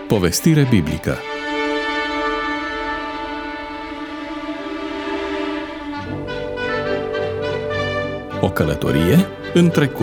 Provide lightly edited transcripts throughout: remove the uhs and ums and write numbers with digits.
Povestire biblică. O călătorie în trecut.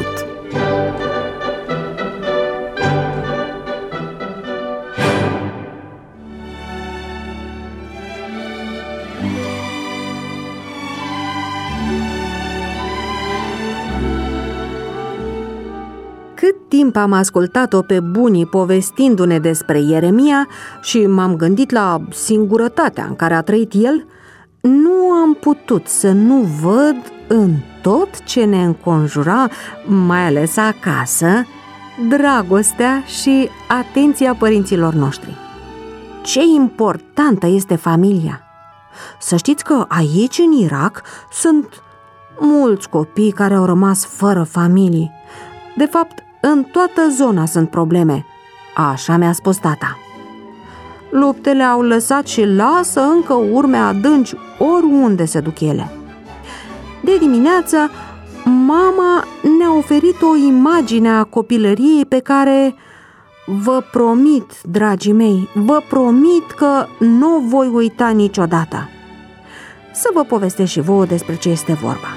Cât timp am ascultat-o pe bunii povestindu-ne despre Ieremia și m-am gândit la singurătatea în care a trăit el, nu am putut să nu văd în tot ce ne înconjura, mai ales acasă, dragostea și atenția părinților noștri. Ce importantă este familia! Să știți că aici, în Irak, sunt mulți copii care au rămas fără familii. De fapt, în toată zona sunt probleme, așa mi-a spus tata. Luptele au lăsat și lasă încă urme adânci oriunde se duc ele. De dimineață, mama ne-a oferit o imagine a copilăriei pe care, vă promit, dragii mei, vă promit că nu o voi uita niciodată. Să vă povestesc și vouă despre ce este vorba.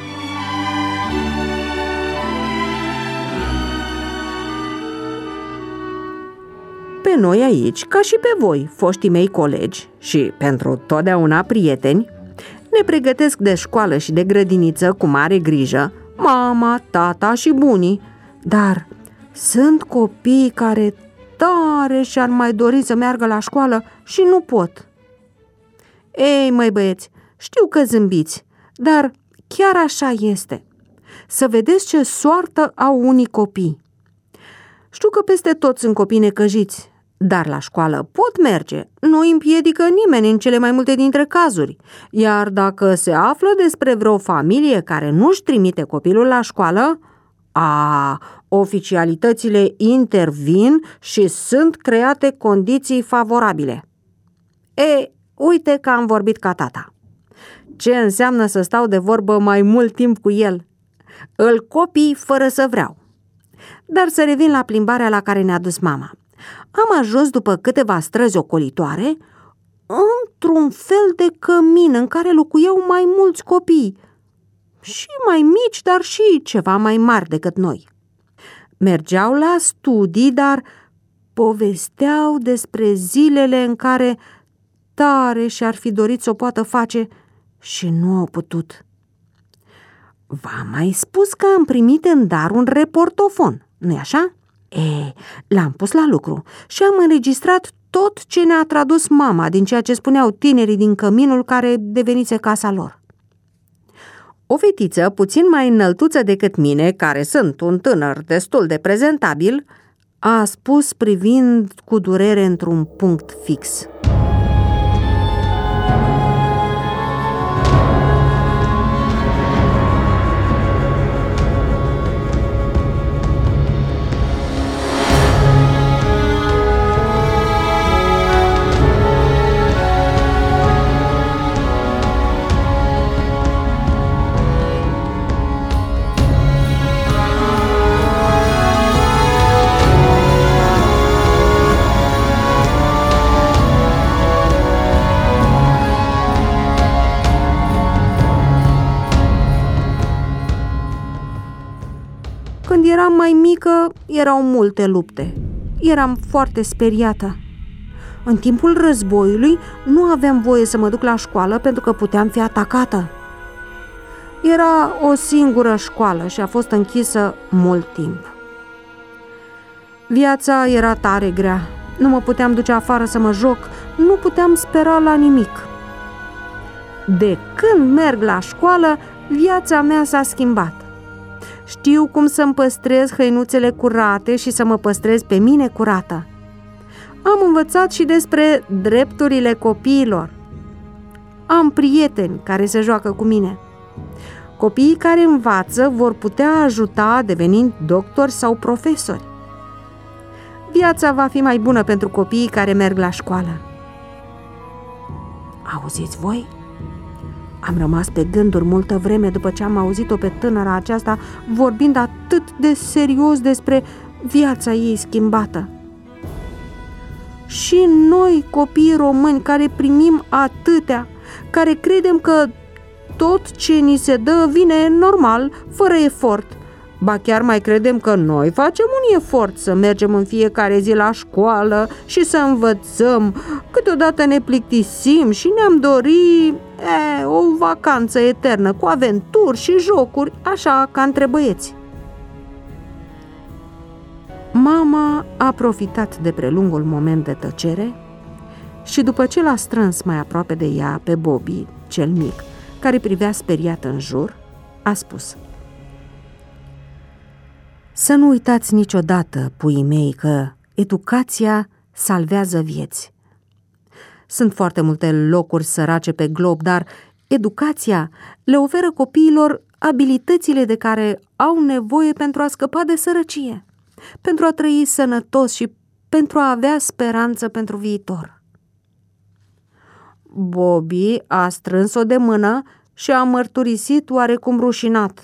Pe noi aici, ca și pe voi, foștii mei colegi și pentru totdeauna prieteni, ne pregătesc de școală și de grădiniță cu mare grijă, mama, tata și bunii, dar sunt copii care tare și-ar mai dori să meargă la școală și nu pot. Ei, măi băieți, știu că zâmbiți, dar chiar așa este. Să vedeți ce soartă au unii copii. Știu că peste tot sunt copii necăjiți, dar la școală pot merge, nu îi împiedică nimeni în cele mai multe dintre cazuri. Iar dacă se află despre vreo familie care nu-și trimite copilul la școală, oficialitățile intervin și sunt create condiții favorabile. Uite că am vorbit ca tata. Ce înseamnă să stau de vorbă mai mult timp cu el? Îl copii fără să vreau. Dar să revin la plimbarea la care ne-a dus mama. Am ajuns după câteva străzi ocolitoare într-un fel de cămin în care locuiau mai mulți copii, și mai mici, dar și ceva mai mari decât noi. Mergeau la studii, dar povesteau despre zilele în care tare și-ar fi dorit să o poată face și nu au putut. V-am mai spus că am primit în dar un reportofon, nu-i așa? L-am pus la lucru și am înregistrat tot ce ne-a tradus mama din ceea ce spuneau tinerii din căminul care devenise casa lor. O fetiță puțin mai înăltuță decât mine, care sunt un tânăr destul de prezentabil, a spus privind cu durere într-un punct fix: când eram mai mică, erau multe lupte. Eram foarte speriată. În timpul războiului nu aveam voie să mă duc la școală pentru că puteam fi atacată. Era o singură școală și a fost închisă mult timp. Viața era tare grea. Nu mă puteam duce afară să mă joc, nu puteam spera la nimic. De când merg la școală, viața mea s-a schimbat. Știu cum să-mi păstrez hăinuțele curate și să mă păstrez pe mine curată. Am învățat și despre drepturile copiilor. Am prieteni care se joacă cu mine. Copiii care învață vor putea ajuta devenind doctori sau profesori. Viața va fi mai bună pentru copiii care merg la școală. Auziți voi? Am rămas pe gânduri multă vreme după ce am auzit-o pe tânăra aceasta vorbind atât de serios despre viața ei schimbată. și noi, copiii români, care primim atâtea, care credem că tot ce ni se dă vine normal, fără efort. Ba chiar mai credem că noi facem un efort să mergem în fiecare zi la școală și să învățăm. Câteodată ne plictisim și ne-am dorit o vacanță eternă cu aventuri și jocuri, așa ca între băieți. Mama a profitat de prelungul moment de tăcere și după ce l-a strâns mai aproape de ea pe Bobby, cel mic, care privea speriat în jur, a spus: să nu uitați niciodată, puii mei, că educația salvează vieți. Sunt foarte multe locuri sărace pe glob, dar educația le oferă copiilor abilitățile de care au nevoie pentru a scăpa de sărăcie, pentru a trăi sănătos și pentru a avea speranță pentru viitor. Bobby a strâns-o de mână și a mărturisit oarecum rușinat: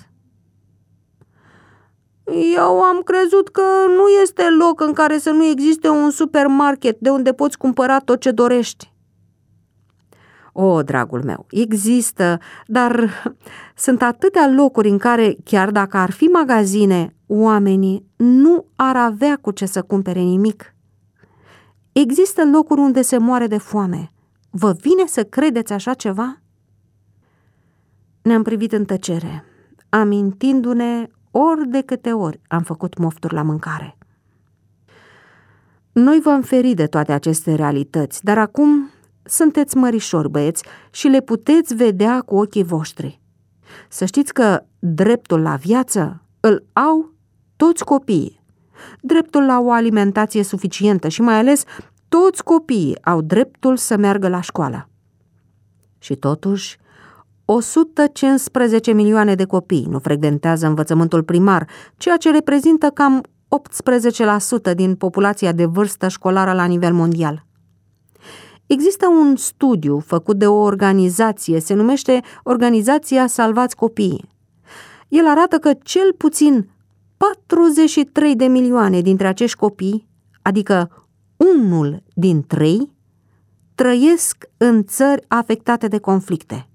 eu am crezut că nu este loc în care să nu existe un supermarket de unde poți cumpăra tot ce dorești. O, dragul meu, există, dar sunt atâtea locuri în care, chiar dacă ar fi magazine, oamenii nu ar avea cu ce să cumpere nimic. Există locuri unde se moare de foame. Vă vine să credeți așa ceva? Ne-am privit în tăcere, amintindu-ne ori de câte ori am făcut mofturi la mâncare. Noi v-am ferit de toate aceste realități, dar acum sunteți mărișori, băieți, și le puteți vedea cu ochii voștri. Să știți că dreptul la viață îl au toți copiii. Dreptul la o alimentație suficientă și mai ales toți copiii au dreptul să meargă la școală. Și totuși, 115 milioane de copii nu frecventează învățământul primar, ceea ce reprezintă cam 18% din populația de vârstă școlară la nivel mondial. Există un studiu făcut de o organizație, se numește Organizația Salvați Copiii. El arată că cel puțin 43 de milioane dintre acești copii, adică 1 din 3, trăiesc în țări afectate de conflicte.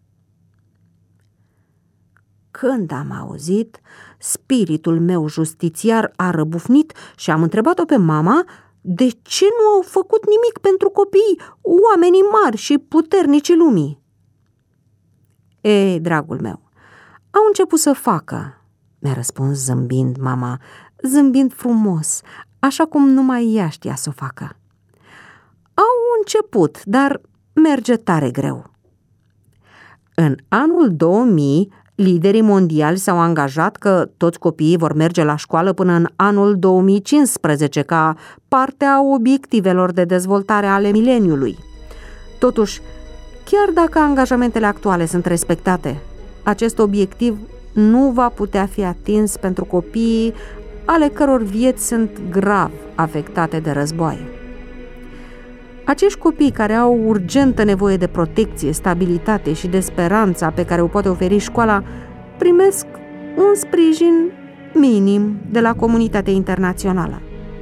Când am auzit, spiritul meu justițiar a răbufnit și am întrebat-o pe mama de ce nu au făcut nimic pentru copii, oamenii mari și puternici lumii. Ei, dragul meu, au început să facă, mi-a răspuns zâmbind mama, zâmbind frumos, așa cum numai ea știa să o facă. Au început, dar merge tare greu. În anul 2000, liderii mondiali s-au angajat că toți copiii vor merge la școală până în anul 2015 ca parte a obiectivelor de dezvoltare ale mileniului. Totuși, chiar dacă angajamentele actuale sunt respectate, acest obiectiv nu va putea fi atins pentru copiii ale căror vieți sunt grav afectate de războaie. Acești copii care au urgentă nevoie de protecție, stabilitate și de speranța pe care o poate oferi școala primesc un sprijin minim de la comunitatea internațională.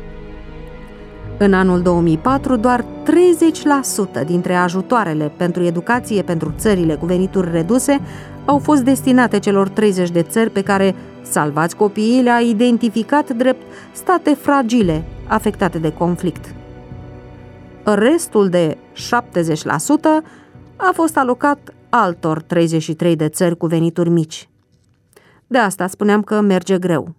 În anul 2004, doar 30% dintre ajutoarele pentru educație pentru țările cu venituri reduse au fost destinate celor 30 de țări pe care Salvați Copiii le-a identificat drept state fragile afectate de conflict. Restul de 70% a fost alocat altor 33 de țări cu venituri mici. De asta spuneam că merge greu.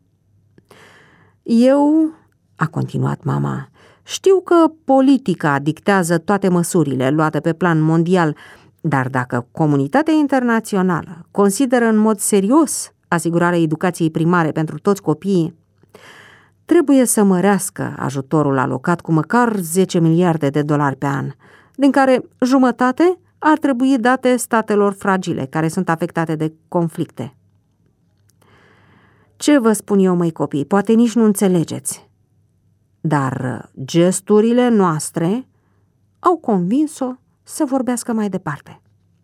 Eu, a continuat mama, știu că politica dictează toate măsurile luate pe plan mondial, dar dacă comunitatea internațională consideră în mod serios asigurarea educației primare pentru toți copiii, trebuie să mărească ajutorul alocat cu măcar 10 miliarde de dolari pe an, din care jumătate ar trebui date statelor fragile care sunt afectate de conflicte. Ce vă spun eu, măi copii, poate nici nu înțelegeți, dar gesturile noastre au convins-o să vorbească mai departe.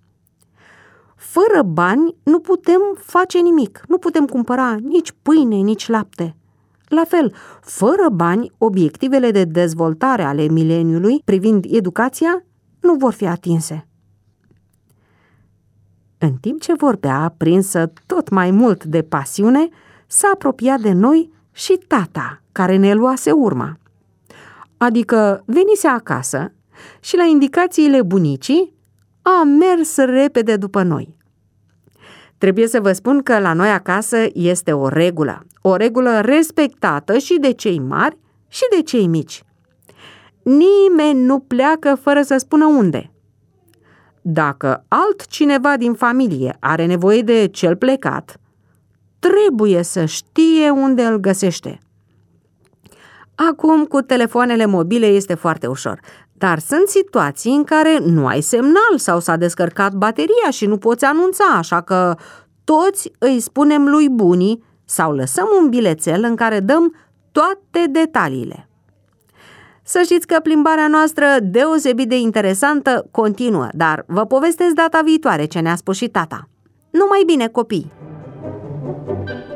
Fără bani nu putem face nimic, nu putem cumpăra nici pâine, nici lapte. La fel, fără bani, obiectivele de dezvoltare ale mileniului privind educația nu vor fi atinse. În timp ce vorbea, prinsă tot mai mult de pasiune, s-a apropiat de noi și tata, care ne luase urma. Adică venise acasă și la indicațiile bunicii a mers repede după noi. Trebuie să vă spun că la noi acasă este o regulă respectată și de cei mari și de cei mici. Nimeni nu pleacă fără să spună unde. Dacă altcineva din familie are nevoie de cel plecat, trebuie să știe unde îl găsește. Acum, cu telefoanele mobile este foarte ușor, dar sunt situații în care nu ai semnal sau s-a descărcat bateria și nu poți anunța, așa că toți îi spunem lui bunii sau lăsăm un bilețel în care dăm toate detaliile. Să știți că plimbarea noastră, deosebit de interesantă, continuă, dar vă povestesc data viitoare ce ne-a spus și tata. Numai bine, copii!